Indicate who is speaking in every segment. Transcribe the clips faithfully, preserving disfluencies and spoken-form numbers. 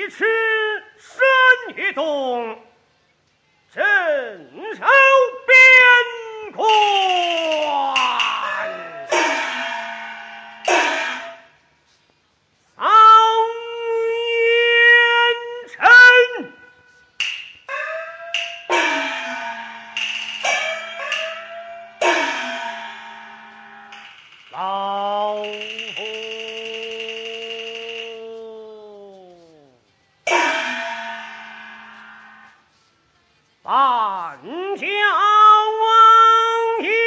Speaker 1: 尺身也动，镇守边关。扫烟尘，老夫半家王爷。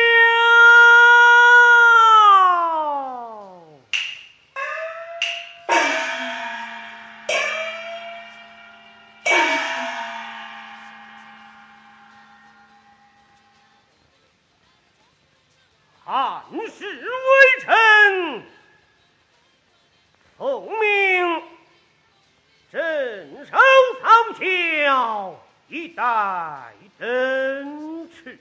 Speaker 1: 汉室微臣奉命镇守曹桥，以待真持，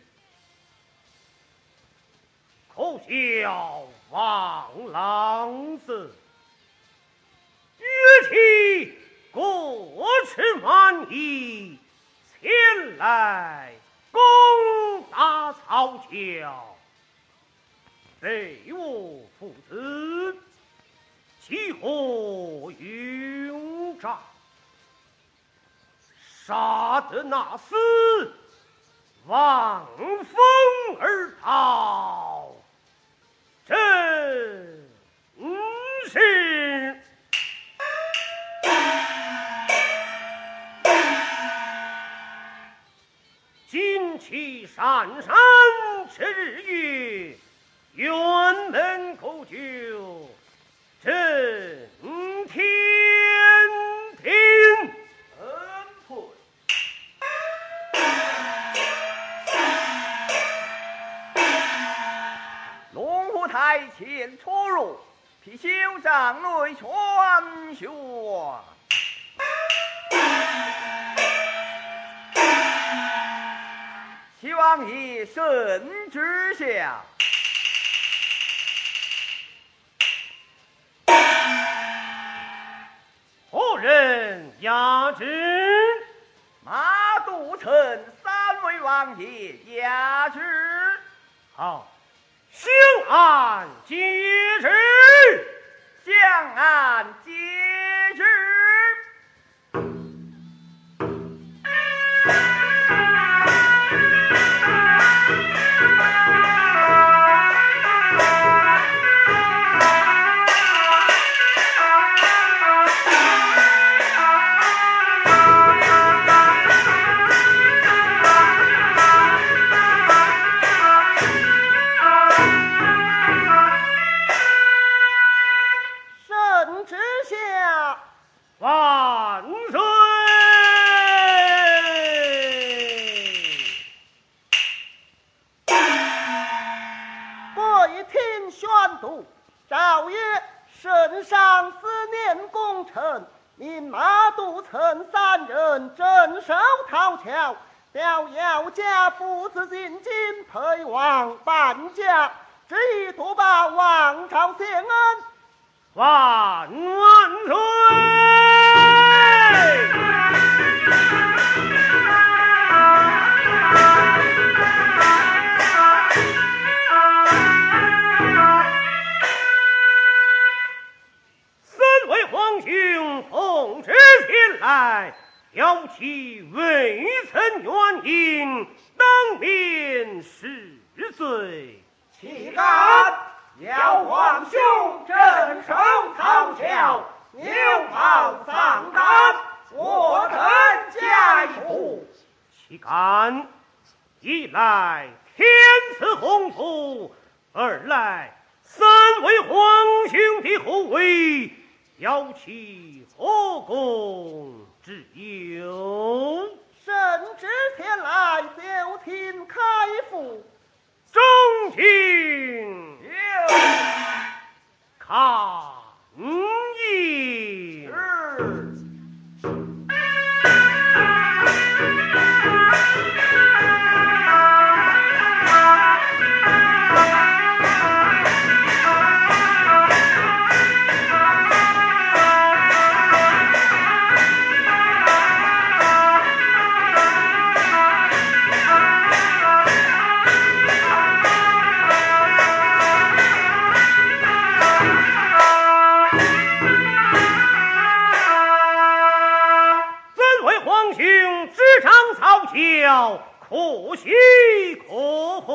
Speaker 1: 可笑王郎子约其过持万亿，前来攻打曹桥，被我父子起火拥帐，杀得那厮望风而逃，真是旌旗闪闪赤日月，辕门叩酒震天庭。
Speaker 2: 恩配。龙虎台前出入，貔貅帐内传宣。齐王爷圣旨下，
Speaker 1: 何人押旨？
Speaker 2: 马都丞三位王爷押旨。
Speaker 1: 好，相案接旨。
Speaker 2: 相案接旨。
Speaker 1: 万岁！
Speaker 3: 贵听宣读，诏曰：圣上思念功臣，命马都丞三人镇守曹桥，调姚家父子进京陪王伴驾，旨意图报王朝谢恩。
Speaker 1: 万万岁！三位皇兄奉旨前来，要其未曾原因，当面示罪。
Speaker 3: 岂敢！要皇兄镇守曹桥，牛毛丧胆，我等加处。
Speaker 1: 岂敢！一来天赐宏图，二来三位皇兄的护卫，要其何功之有？
Speaker 3: 圣旨前来，就听开府。
Speaker 1: 中听看议。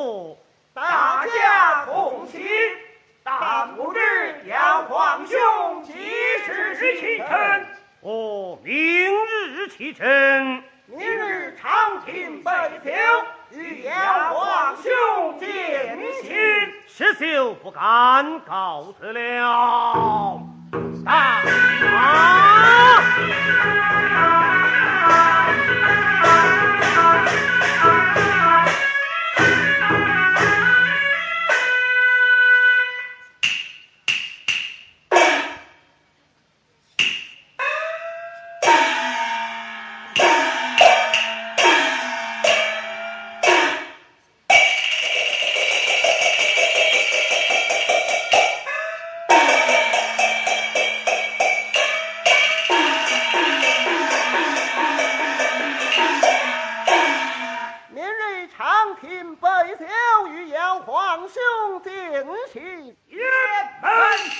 Speaker 1: 说，
Speaker 2: 大家同心，但不知要皇兄几时启程？
Speaker 1: 我明日启程。
Speaker 3: 明日长亭北丘，欲邀皇兄见信。
Speaker 1: 石秀不敢告辞了。大啊！
Speaker 3: 皇兄见信，
Speaker 2: 爷们。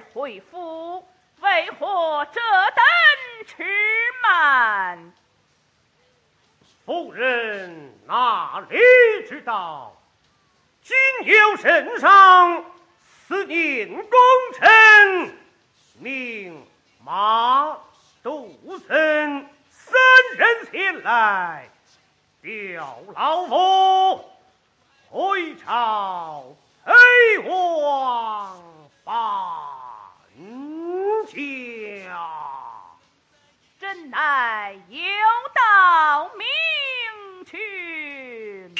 Speaker 4: 回府，为何这等迟慢？
Speaker 1: 夫人哪里知道，今有圣上思念功臣，命马杜森三人前来吊老夫回朝陪王搬家。
Speaker 4: 真乃有道明君。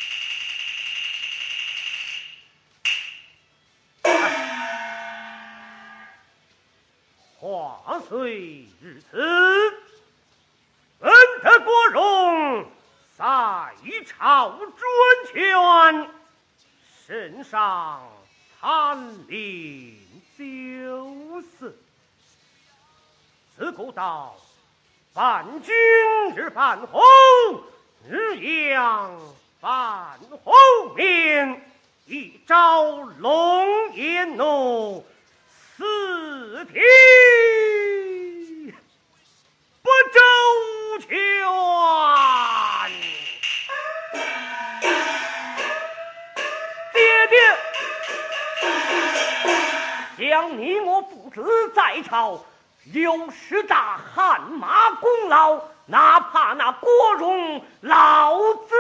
Speaker 1: 话虽如此，本得国荣在朝专权，圣上贪恋酒色，自古道伴君日伴后，日阳伴后面，一朝龙颜怒，四天不周全。
Speaker 2: 爹爹，想你我父子在朝，有十大汗马功劳，哪怕那国荣老子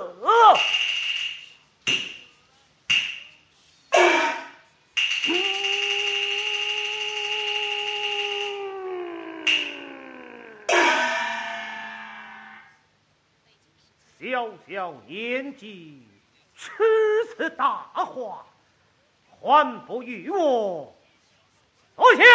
Speaker 1: 小小年纪吃此大话，还不与我坐下。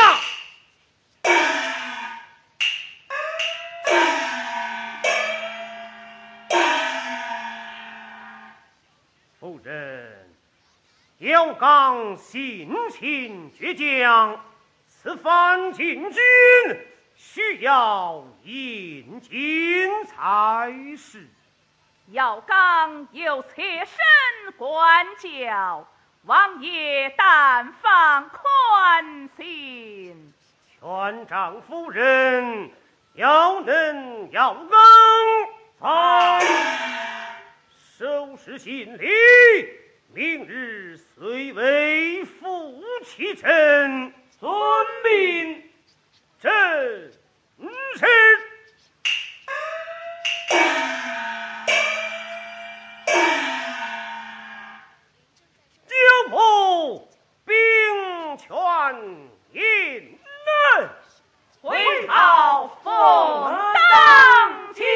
Speaker 1: 夫人，要刚性情倔强，此番进军需要严谨才是。
Speaker 4: 姚刚有妾身管教，王爷但放宽心。
Speaker 1: 全仗夫人要能要能，才收拾行李，明日虽为夫妻臣，
Speaker 2: 遵命。
Speaker 1: 正是。九仆兵权引能，
Speaker 4: 回朝奉当今。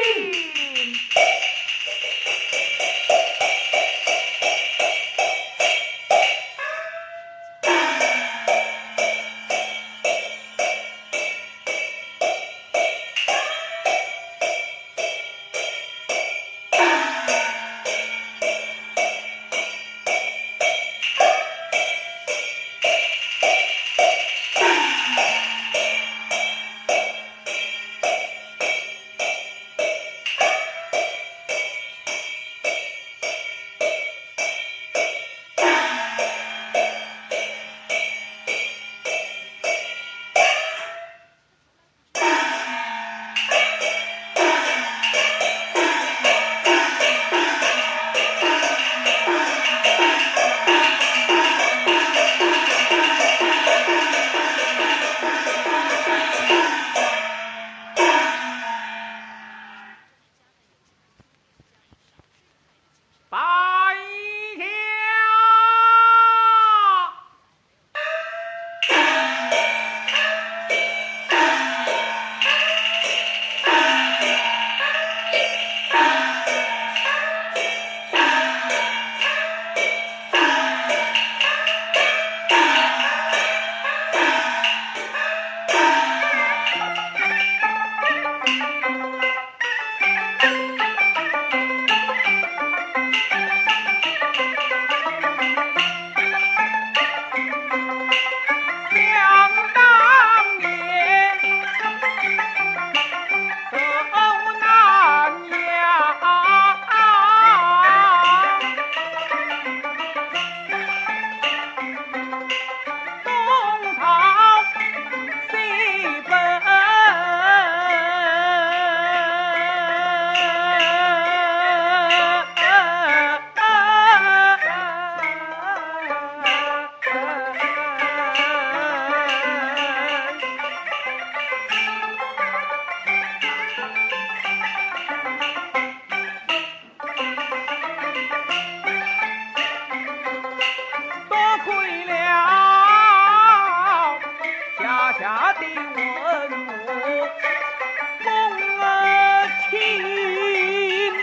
Speaker 2: 下的文武公儿亲，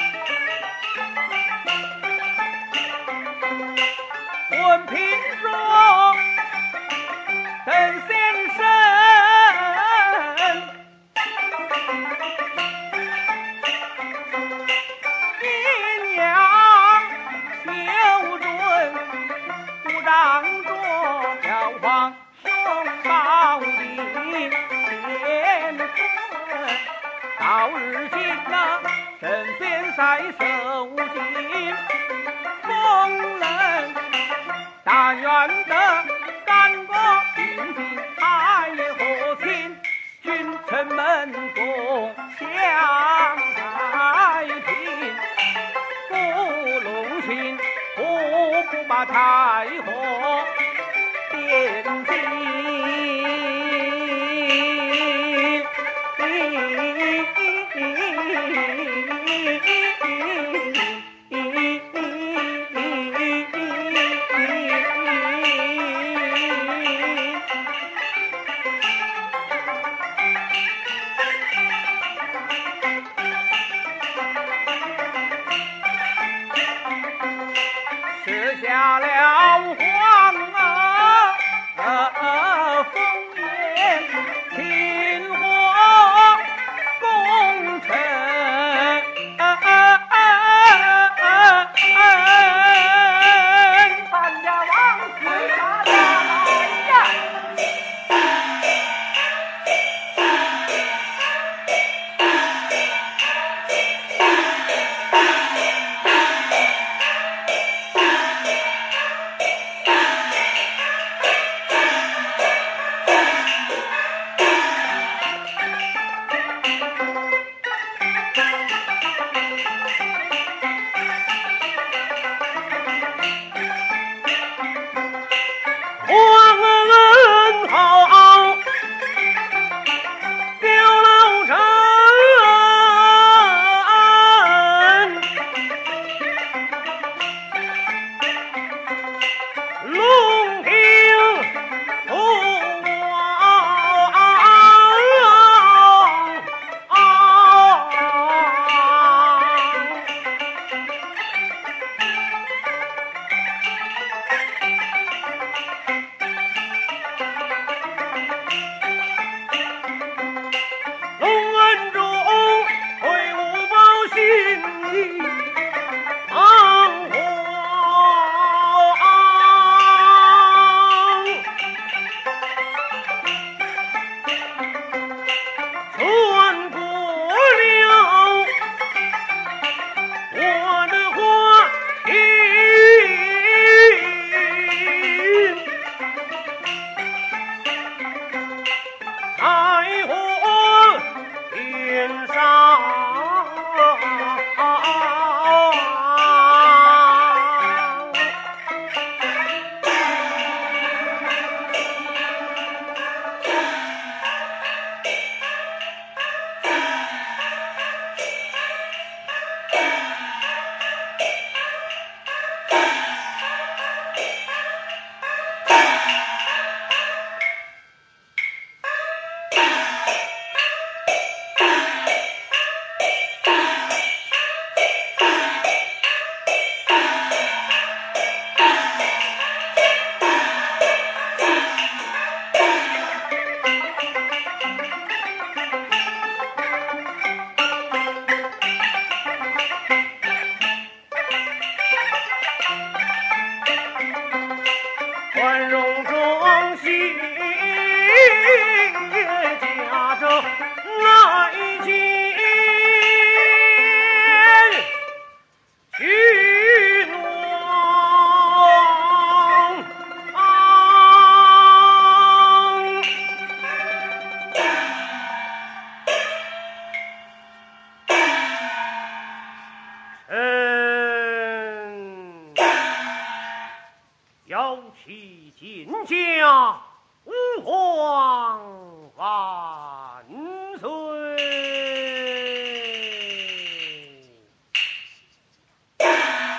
Speaker 2: 文凭说邓先生阴阳修准，不让着教皇兄宝的天尊，到日今那身边在手心，风人但愿得干过平静，爱也和亲，君臣们共享太平，不弄心，不不把太和点睛。设下了皇儿封宴，请我功臣参加王子下来呀！宽容中心夹着那件君王臣要其进家，吾皇万岁！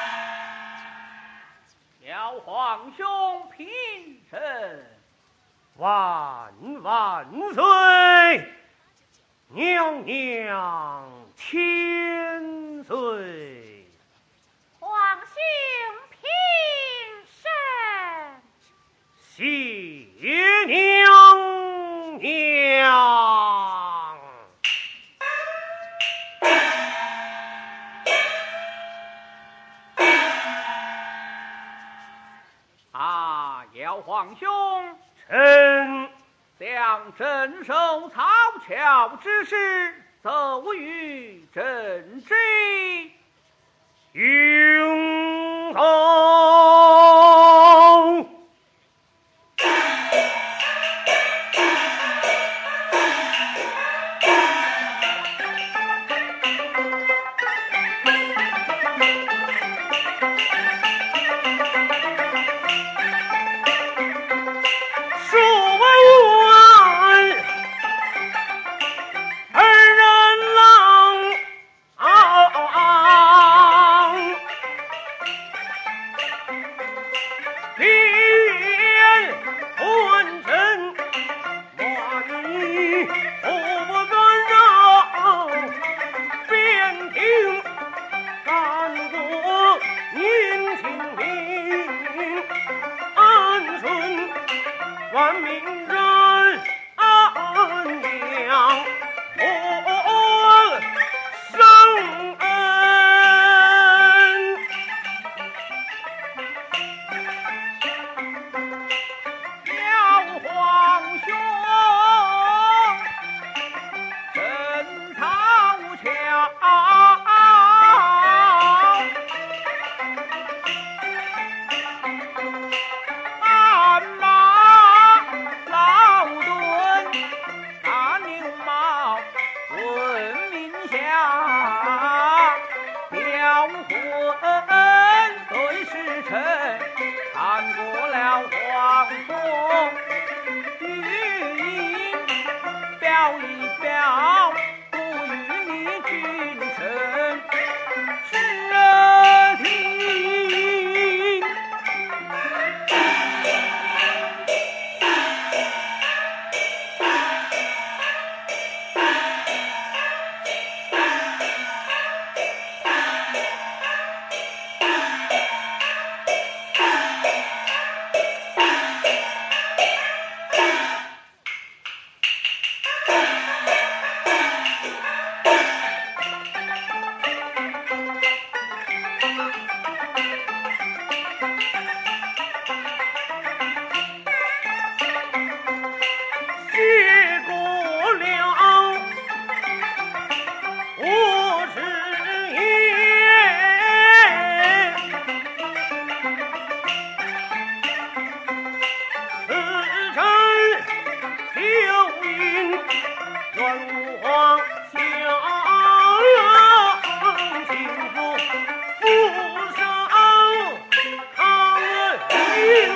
Speaker 2: 小皇兄平身。
Speaker 1: 万万岁！娘娘千岁！
Speaker 4: 皇兄平身。
Speaker 1: 谢娘娘。
Speaker 2: 啊，姚皇兄，
Speaker 1: 臣
Speaker 2: 将镇守曹桥之事奏于朕知。
Speaker 1: 行走。万民人安娘，我生恩。
Speaker 2: 姚皇兄，镇曹桥。对时辰看过了皇宫，语音表一表，不与你君臣知听。
Speaker 1: 谢过了我之言，此臣就应愿皇享幸福，福寿康宁。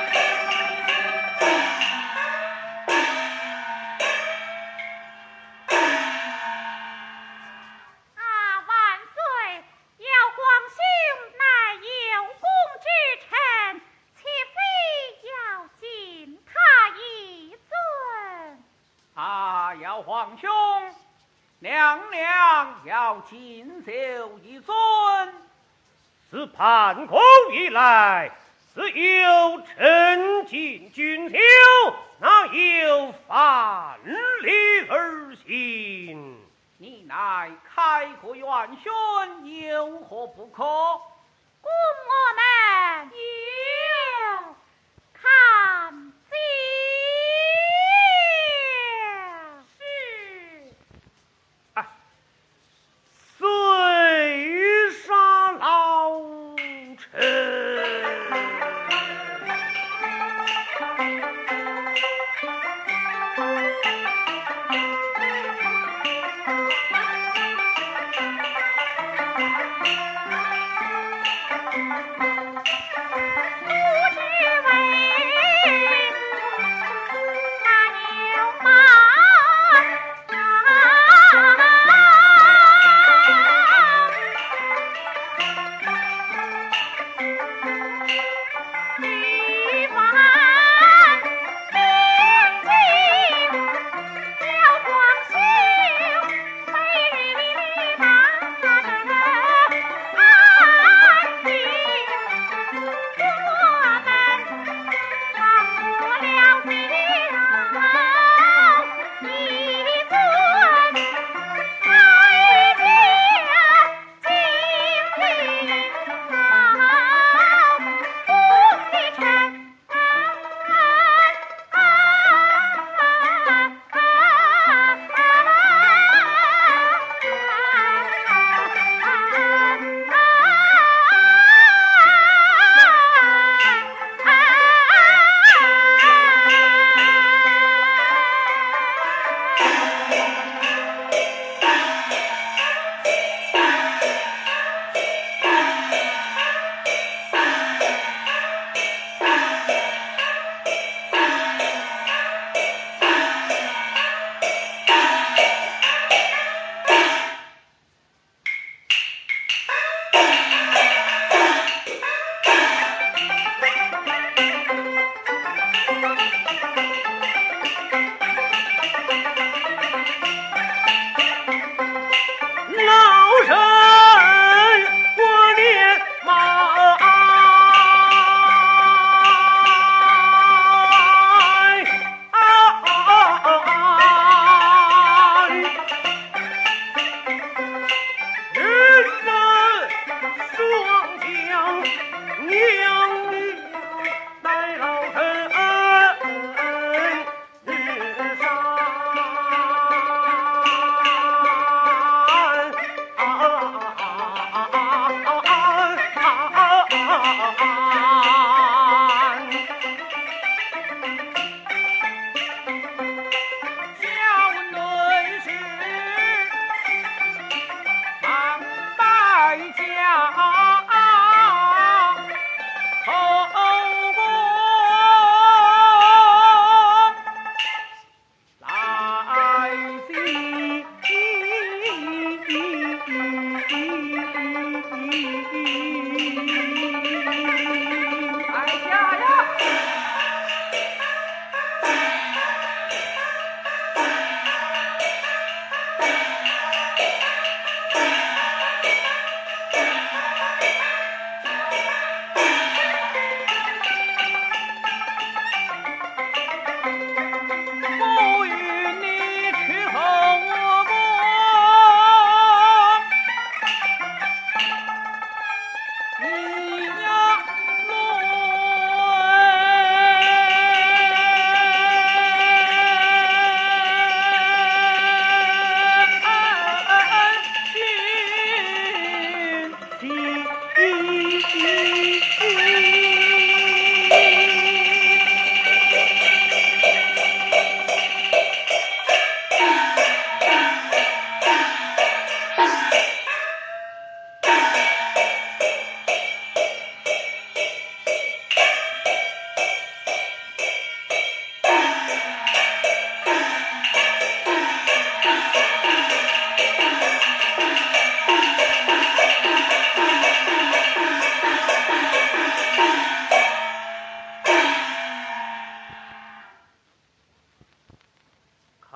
Speaker 2: 姚皇兄，娘娘要进修一尊。
Speaker 1: 自叛空以来，自有臣进君修，哪有反礼而行？
Speaker 2: 你乃开国元勋，有何不可？
Speaker 4: 供我们有看见。
Speaker 1: 虽杀老臣。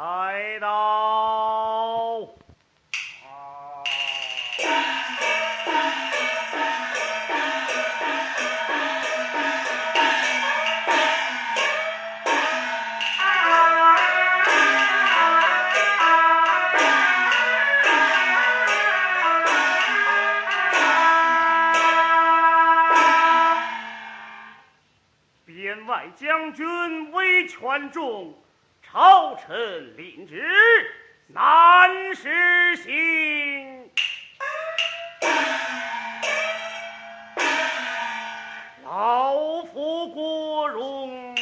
Speaker 1: 开刀！边外将军威权重，朝臣领旨，难实行。老夫国荣，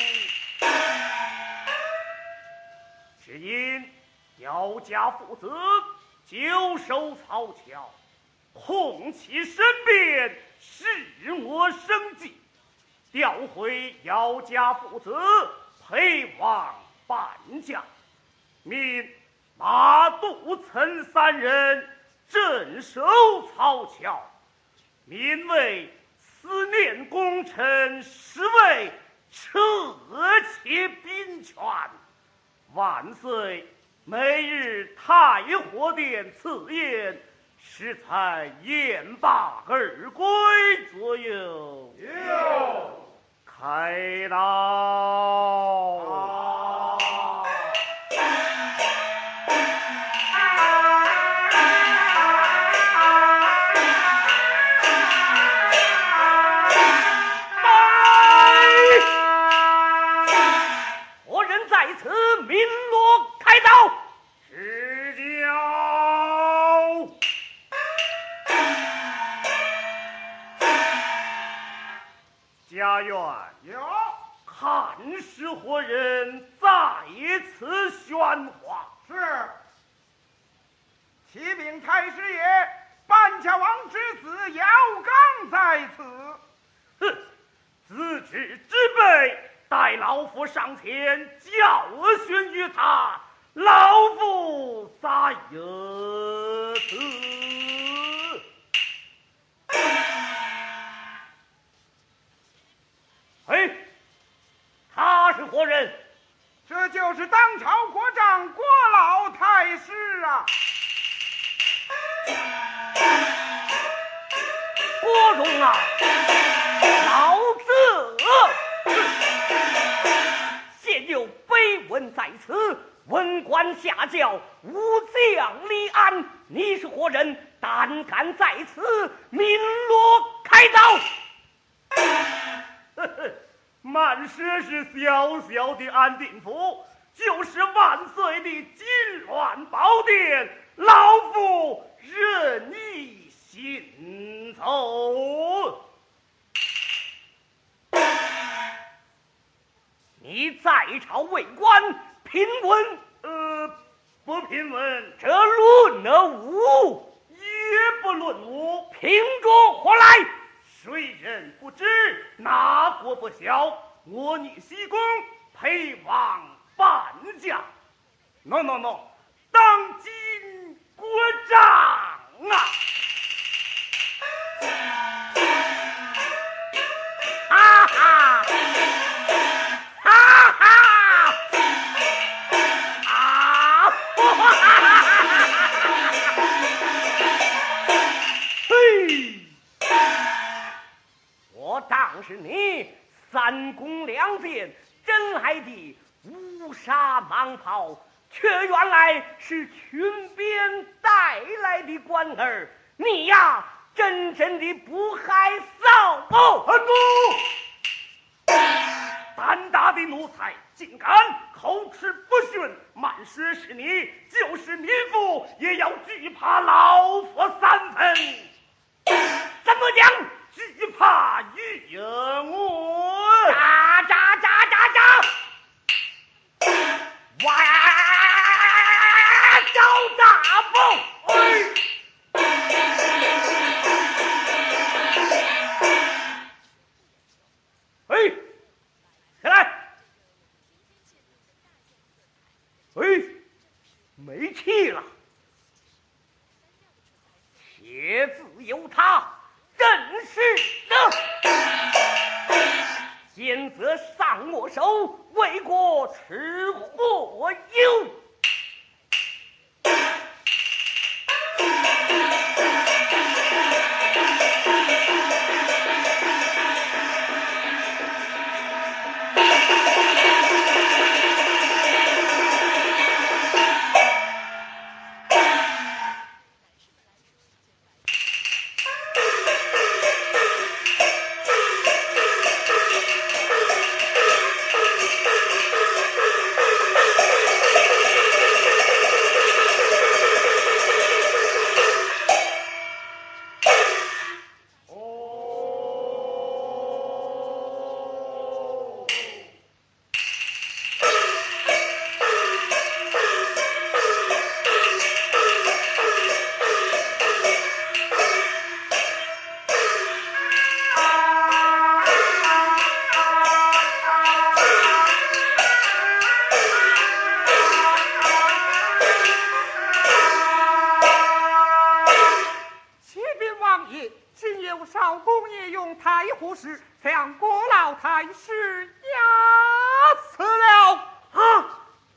Speaker 1: 只因姚家父子久守曹桥，控其身边，使我生计。调回姚家父子陪王伴驾，命马杜岑三人镇守曹桥，民为思念功臣，实为彻切兵权。万岁每日太和殿赐宴，适才宴罢而归左右。
Speaker 5: 有
Speaker 1: 开刀！
Speaker 2: 何人在此鸣锣开刀？
Speaker 1: 指教。家园
Speaker 5: 有，
Speaker 1: 看是何人在此喧哗？
Speaker 5: 是启禀太师爷，半家王之子姚刚在此。
Speaker 1: 哼，自知之辈，待老夫上前教训于他，老夫咋有此？哎，他是何人？
Speaker 5: 这就是当朝国丈郭老太师啊！
Speaker 2: 郭荣啊，老子现有碑文在此，文官下轿，武将立案。你是何人？胆敢在此鸣锣开刀？
Speaker 1: 满舍是小小的安定府，就是万岁的金銮宝殿，老夫任意行走。
Speaker 2: 你在朝为官，品文
Speaker 1: 呃，不品文，
Speaker 2: 这论了武，
Speaker 1: 也不论武，
Speaker 2: 凭着何来？
Speaker 1: 谁人不知，哪国不晓？我逆西宫，陪王伴驾。喏喏喏，当今国丈啊！
Speaker 2: 哈哈，哈哈，啊！
Speaker 1: 嘿，
Speaker 2: 我当是你三宫两殿真来的乌纱蟒袍，却原来是群边带来的官儿。你呀，真正的不害臊哦！
Speaker 1: 很怒！胆大的奴才，竟敢口齿不逊，慢说是你，就是你父，也要惧怕老夫三分。
Speaker 2: 怎么讲？
Speaker 1: 惧怕于我！
Speaker 2: 喳喳喳喳喳！哇！招大风！
Speaker 1: 哎，哎，起来！哎，没气了。
Speaker 2: 且自有他，真是的。现则上我手，为国吃祸有。
Speaker 5: 不是将郭老太师压死了
Speaker 1: 啊！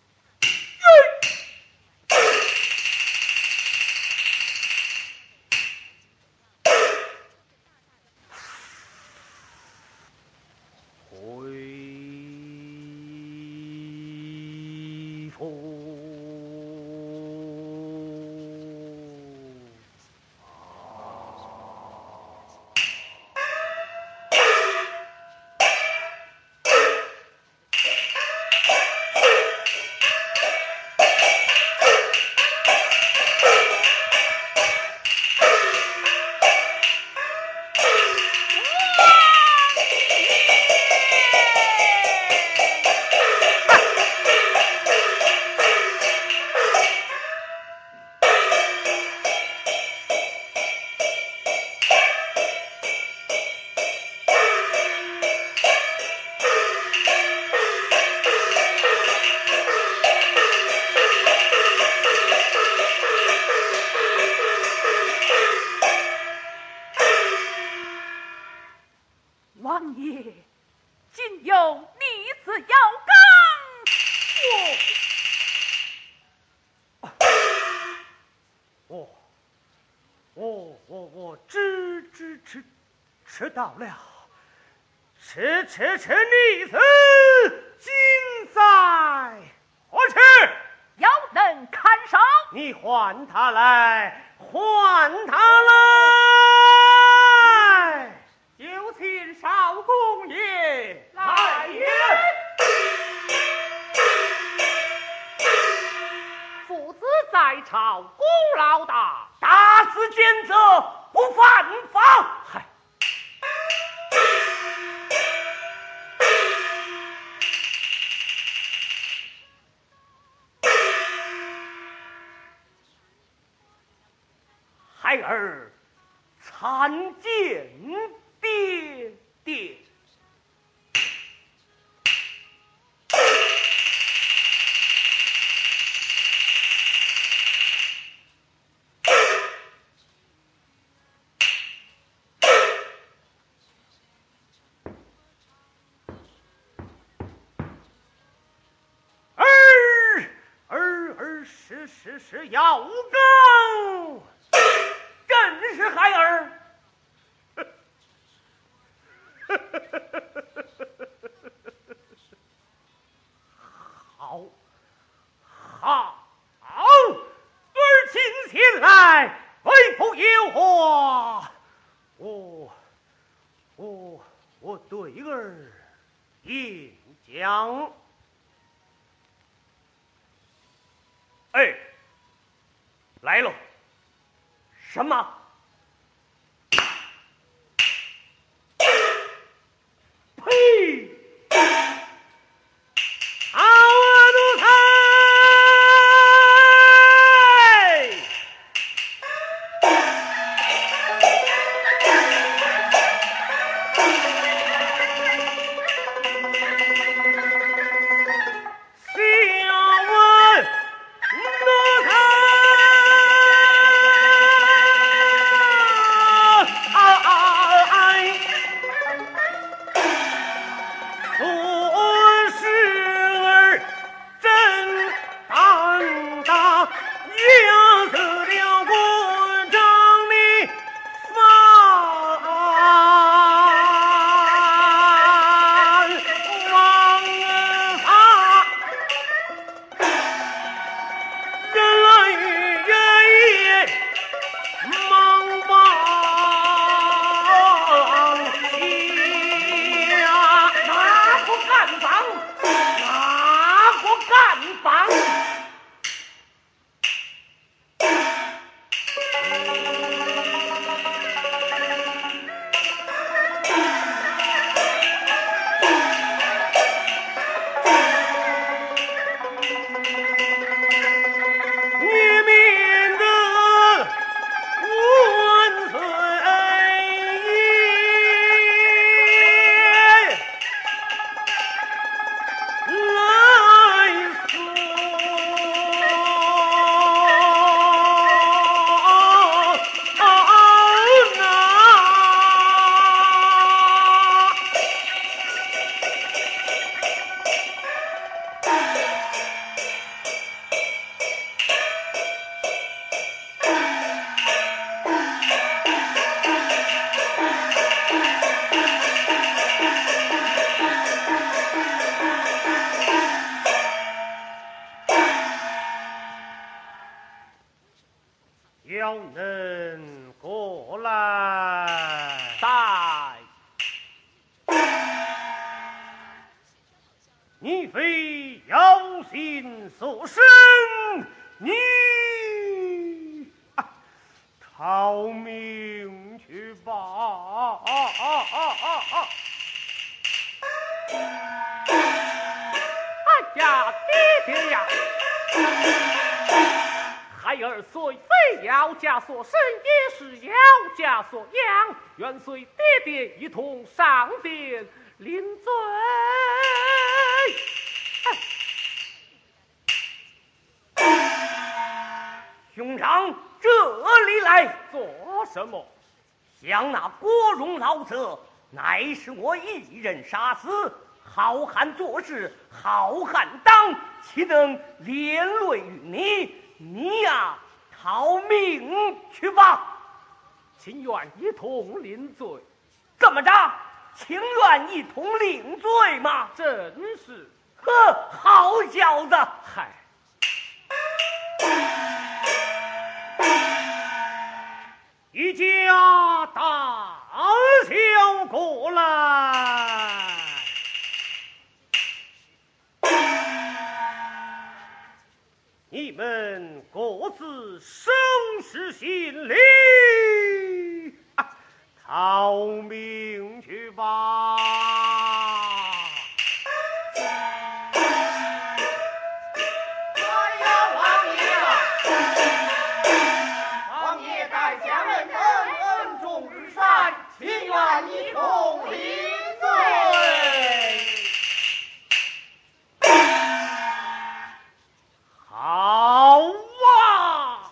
Speaker 4: 王爷，今有逆子要
Speaker 1: 刚。我，我我我知知知知道了，此此此逆子今在何处？
Speaker 4: 要能看守，
Speaker 1: 你唤他来，唤他来。
Speaker 5: 有请少公爷
Speaker 2: 来也。父子在朝，功劳大，大肆奸责，不犯法。
Speaker 1: 嗨，
Speaker 2: 孩儿参见爹爹。
Speaker 1: 儿儿儿是是是要更，
Speaker 2: 正是孩儿。
Speaker 1: 好，好，儿今前来为父有话，我我我对儿言讲。
Speaker 2: 哎，来了。什么？呸！
Speaker 1: 好啊，奴才！小问奴才！ 小人过来。
Speaker 2: 在。
Speaker 1: 你非妖心所生，你、啊、逃命去吧！啊啊啊啊啊！
Speaker 2: 哎呀，爹爹呀！孩儿虽非姚家所生，也是姚家所养，愿随爹爹一同上殿领罪。兄长，这里来做什么？想那国荣老者，乃是我一人杀死。好汉做事好汉当，岂能连累于你？你呀，逃命去吧！情愿一同领罪。怎么着？情愿一同领罪吗？真是，呵，好小子！嗨。
Speaker 1: 一家大小过来。你们各自收拾行李，啊、逃命去吧！
Speaker 3: 哎呀，王爷啊！王爷待家人恩恩重如山，情愿一同领罪。
Speaker 1: 好啊！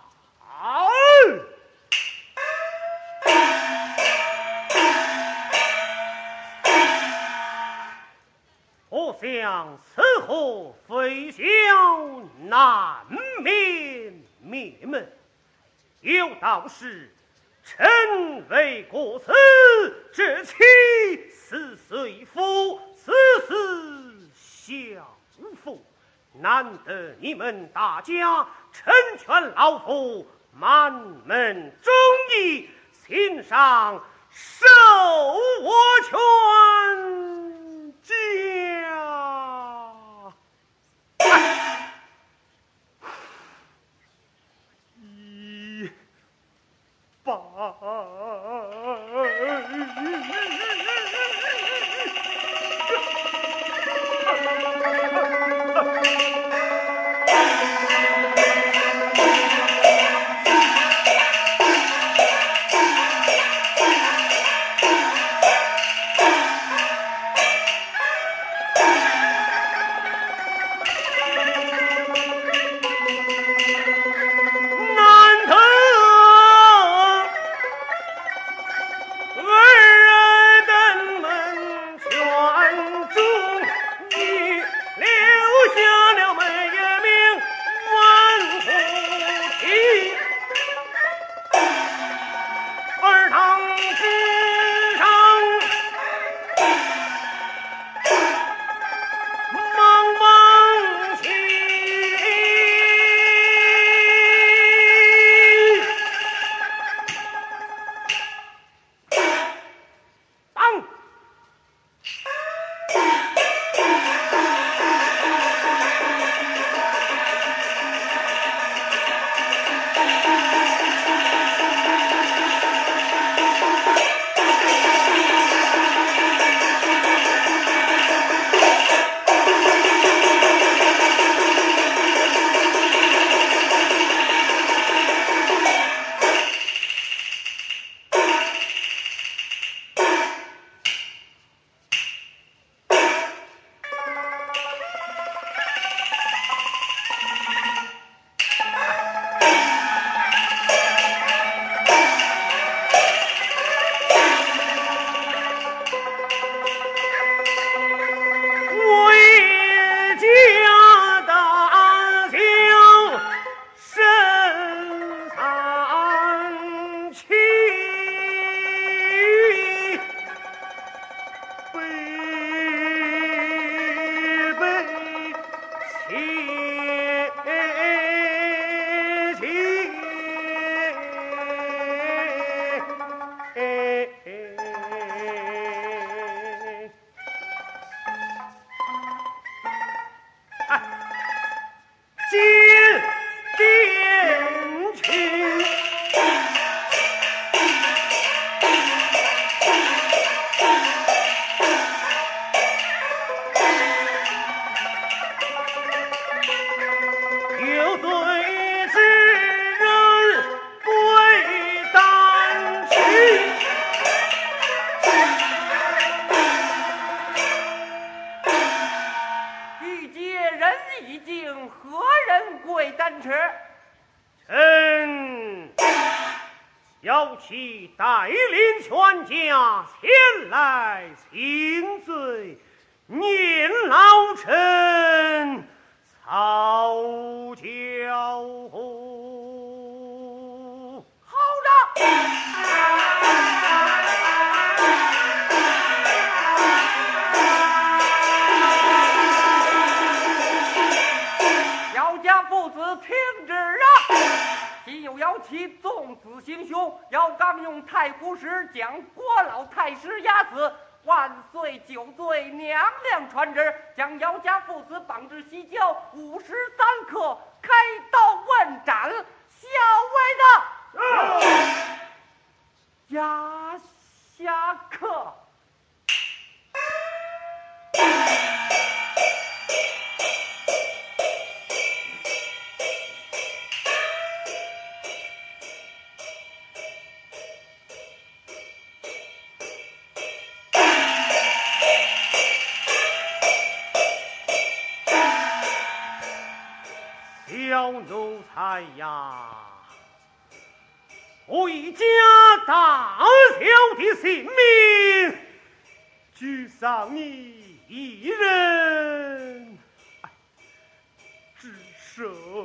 Speaker 1: 我想此后非小难免灭门，有道是臣为国死，这妻死随夫，死死相负。难得你们大家成全老夫，满门忠义，心上受我全家。一把。
Speaker 2: 贵丹车。
Speaker 1: 臣要其带领全家前来请罪，念老臣曹教乎？
Speaker 2: 好的。姚家父子听旨啊！今有姚其纵子行凶，姚刚用太湖石将郭老太师压死。万岁九罪娘娘传旨，将姚家父子绑至西郊五时三刻，开刀问斩。小尉的押下课。
Speaker 1: 小奴才呀，回家大小的性命，只丧你一人，只剩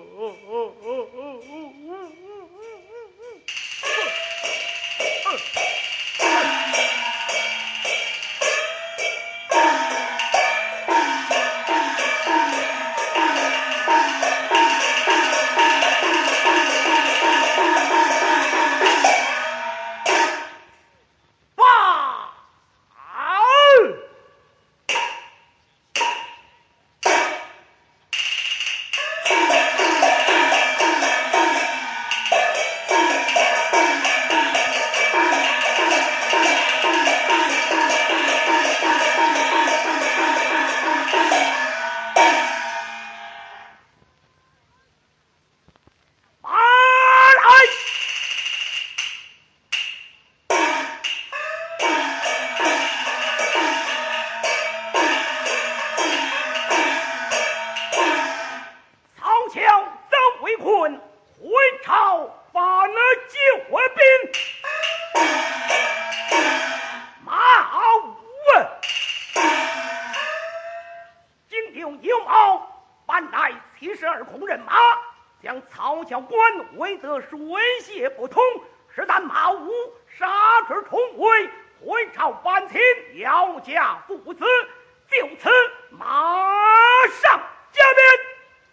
Speaker 1: 为得水泄不通，是但马武杀之同为，回朝办亲，姚家父子，就此马上加冕。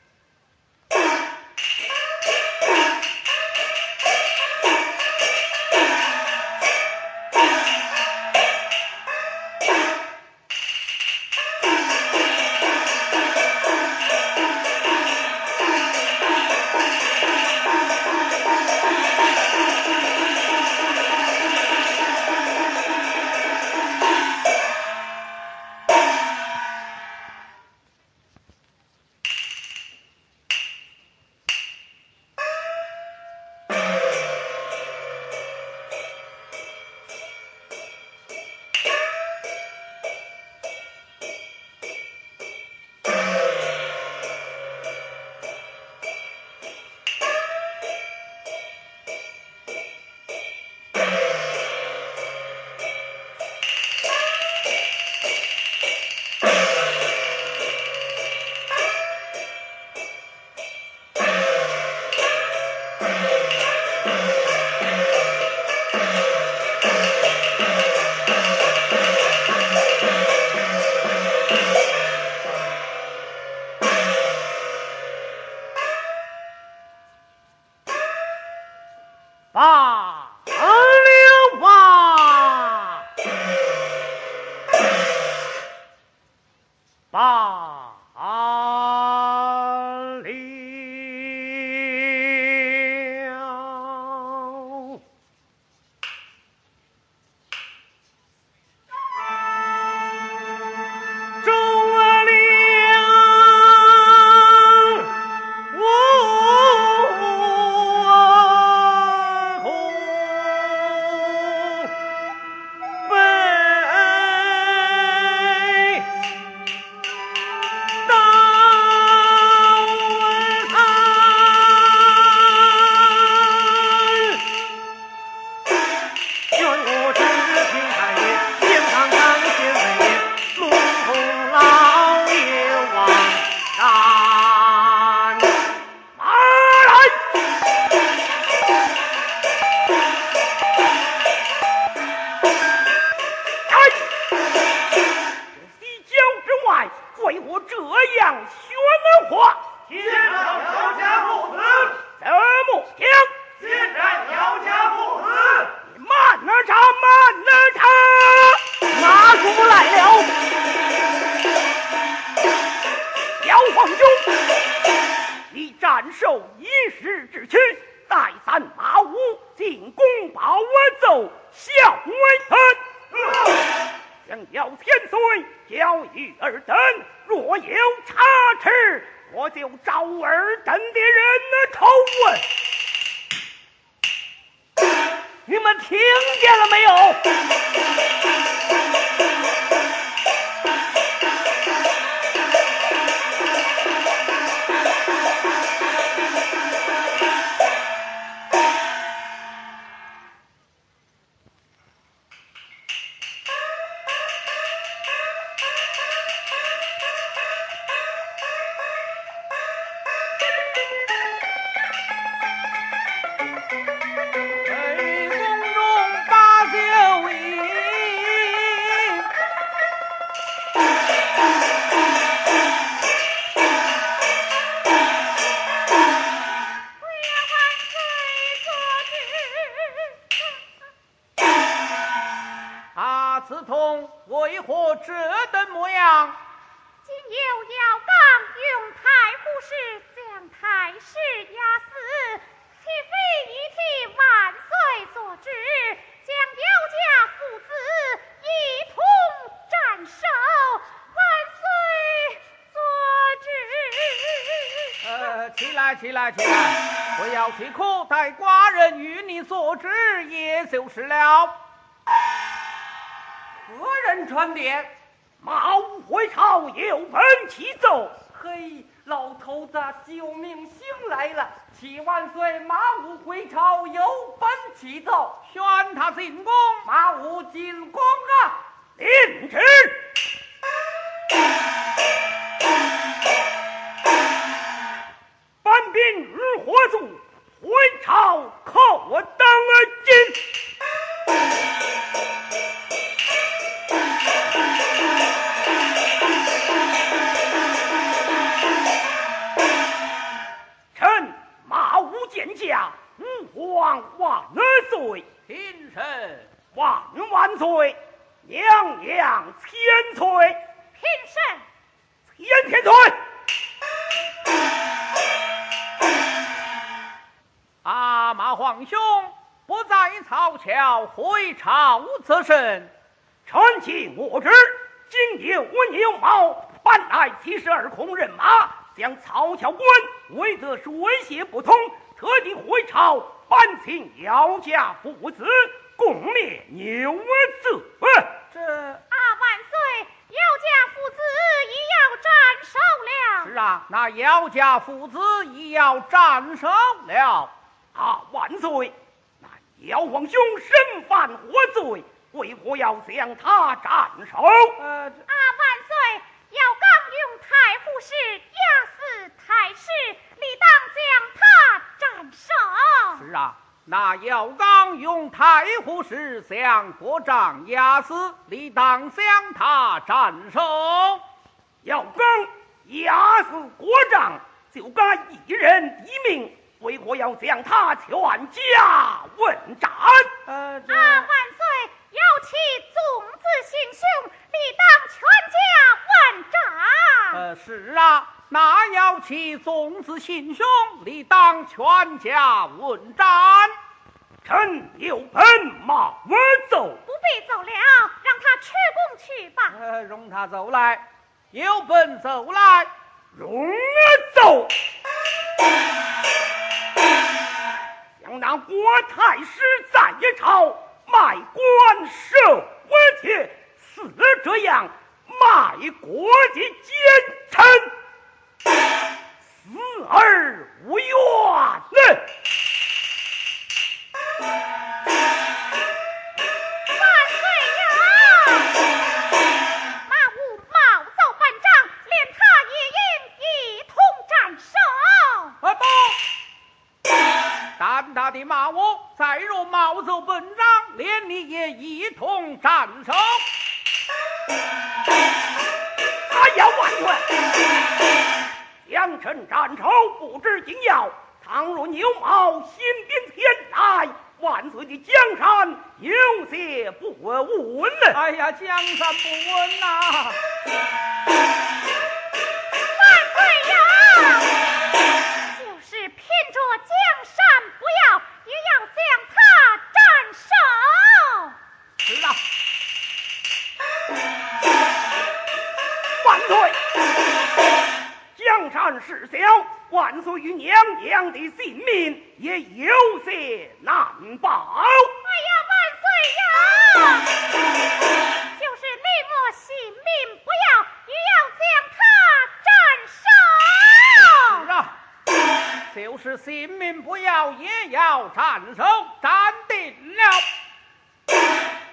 Speaker 1: 罢了吧，罢了。众儿俩，我。
Speaker 2: 斩首一时之躯，待咱马武进宫报奏校尉臣。想要千岁教育尔等，若有差池，我就招尔等的人头问。你们听见了没有？起来，起来！不要啼哭，待寡人与你所知，也就是了。何人传电？马武回朝有本启奏。嘿，老头子，救命醒来了！启万岁，马武回朝有本启奏，宣他进宫。马武进宫啊！领旨。班兵日火烛，回朝叩当今。臣马武见驾，吾皇万岁！平身，万万岁！娘娘千岁！
Speaker 4: 平身，
Speaker 2: 千千岁！啊，马皇兄不在曹桥回朝则甚。臣请我知，今有文有毛，搬来七十二空人马，将曹桥关围得水泄不通，特地回朝搬请姚家父子共灭牛子。这
Speaker 4: 啊，万岁！姚家父子也要斩首了。
Speaker 2: 是啊，那姚家父子也要斩首了。啊，万岁！那姚皇兄身犯火罪，为何要将他斩首？呃，
Speaker 4: 啊，万岁！姚刚用太护使压死太师，理当将他斩首。
Speaker 2: 是啊，那姚刚用太护使将国丈压死，理当将他斩首。姚刚压死国丈，就该一人一命。为何要将他全家问斩？呃，
Speaker 4: 啊，万岁！要其纵子行凶，理当全家问斩。
Speaker 2: 呃，是啊，那要其纵子行凶，理当全家问斩。臣有本马文奏。
Speaker 4: 不必奏了，让他吃宫去吧。
Speaker 2: 呃，容他走来，有本奏来，容奏。将那国太师在野朝卖官受文帖，似这样卖国的奸臣，死而无怨呢。
Speaker 4: 万岁呀！马武冒奏本章，连他也应一同斩首。
Speaker 2: 啊，不！胆大的马武，再若冒奏本章，连你也一同斩首。哎呀，万岁！将臣斩首，不知紧要。倘若牛毛新兵前来，万岁的江山有些不稳了。哎呀，江山不稳呐、啊！
Speaker 4: 万岁呀！就是
Speaker 2: 娘娘的性命也有些难保。
Speaker 4: 哎呀，万岁呀！就是立我性命不要，也要将他斩首。
Speaker 5: 是啊，就是性命不要，也要斩首，斩定了。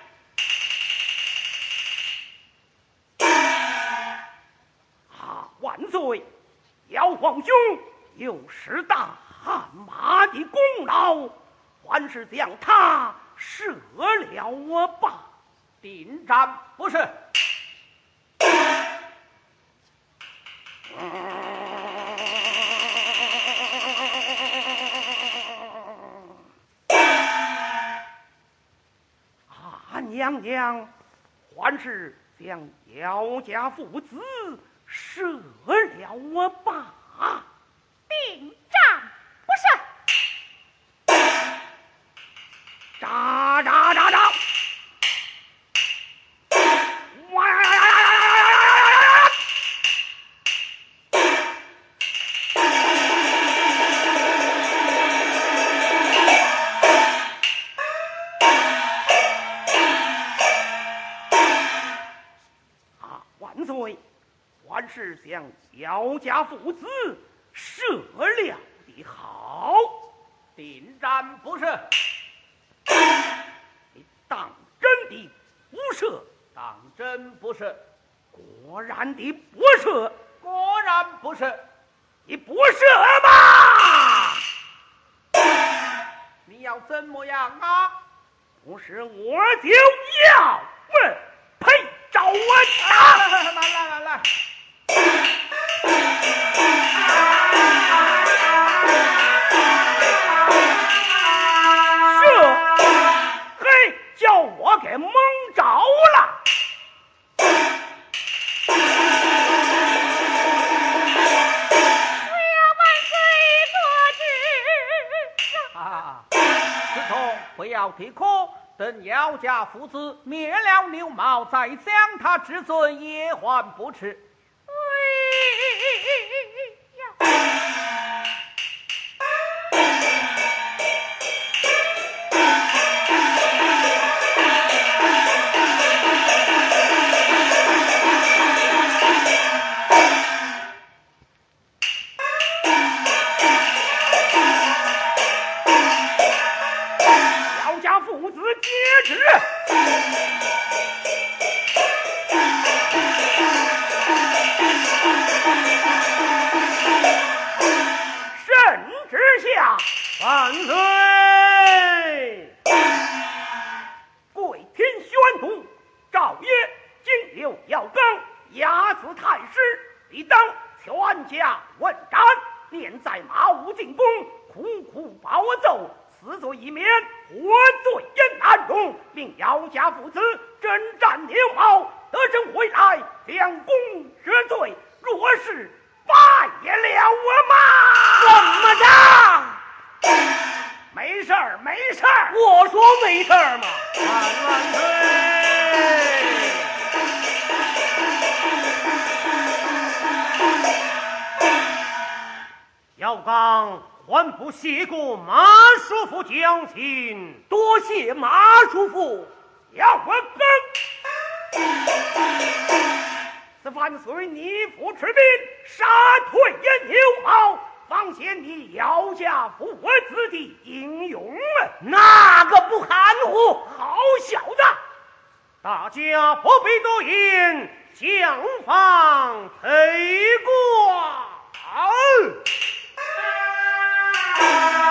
Speaker 2: 啊，万岁！姚皇兄有十大汗马的功劳，还是将他赦了吧。
Speaker 5: 定斩不是。
Speaker 2: 啊，娘娘，还是将姚家父子赦了吧。
Speaker 4: 定斩不赦。
Speaker 2: 喳喳喳喳！哇呀呀呀呀呀呀呀！啊，万岁！还是将姚家父子赦了的好。
Speaker 5: 定斩不是。
Speaker 2: 你当真的不赦？
Speaker 5: 当真不是。
Speaker 2: 果然的不赦？
Speaker 5: 果然不是。
Speaker 2: 你不赦吧？
Speaker 5: 你要怎么样啊？
Speaker 2: 不是我就要问陪找我打！
Speaker 5: 来来来来来。
Speaker 2: 叫我给蒙着了。
Speaker 4: 哎呀，万岁做主
Speaker 5: 啊！师徒不要啼哭，等姚家父子灭了牛毛，再将他至尊也还不迟。
Speaker 4: 哎呀！
Speaker 2: 万岁！跪天宣读，诏曰：今留姚刚押司太师，理当全家问斩。念在马武进宫，苦苦保奏，此罪一免，活罪也难容。令姚家父子征战牛毛，得胜回来，将功赦罪。若是败了我嘛，
Speaker 1: 怎么着？
Speaker 2: 没事儿，没事儿。
Speaker 1: 我说没事儿嘛。
Speaker 2: 万万岁！
Speaker 1: 姚刚还不谢过马叔父将亲，
Speaker 2: 多谢马叔父。姚文刚，此番随你父出兵，杀退燕牛毛，方显你姚家父子的英勇。
Speaker 1: 哪个不含糊？
Speaker 2: 好小子！
Speaker 1: 大家不必多言，将方陪过。